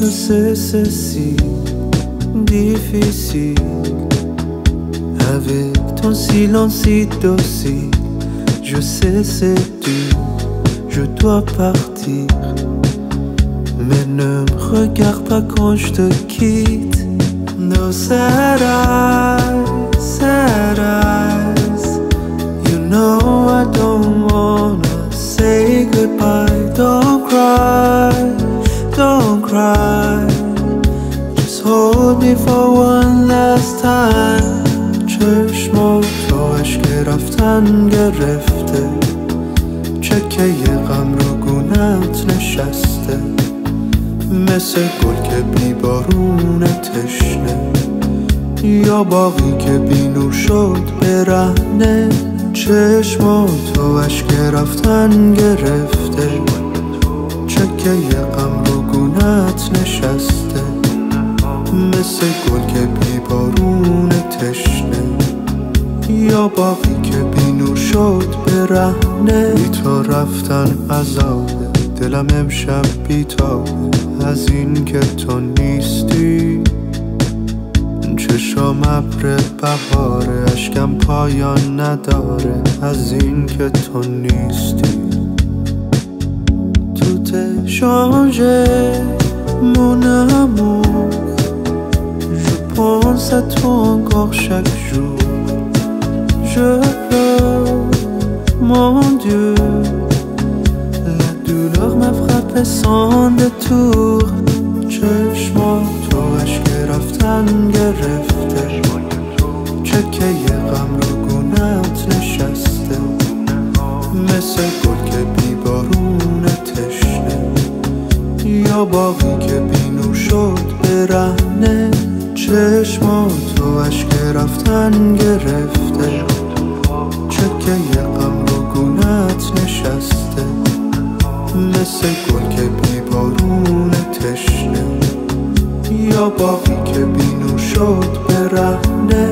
Je sais c'est si difficile. Avec ton silence si docile, je sais c'est dur, je dois partir. Mais ne me regarde pas quand je te quitte. No sad eyes. You know I don't wanna say goodbye. Don't cry, don't cry. Just hold me for one last time. چشمات تو عشق رفتن گرفته، چکه غم رو گونت نشسته، مثل گل که بی بارون تشنه، یا باغی که بی نور شد برهنه. چشمات تو عشق رفتن گرفته، چکه غم رو گونت نشسته، مثل گل که بی بارون تشنه، یا باقی که بی نور شد برهنه. بی تو رفتن عذابه، دلم امشب بیتابه از این که تو نیستی. چشام ابر بهاره، اشکم پایان نداره از این که تو نیستی. Tout est changé mon amour, je pense à toi encore chaque jour. Je pleure, mon Dieu, la douleur m'a frappé sans détour. چشمات تو عشق رفتن گرفته، چکه غم رو گونت نشسته، مثل گل که بی بارون تشنه، یا باغی که بی نور شد برهنه. چشمات تو عشق رفتن گرفته، چکه غم رو گونت نشسته، مثل گل که بی بارون تشنه، یا باغی که بی نور شد برهنه.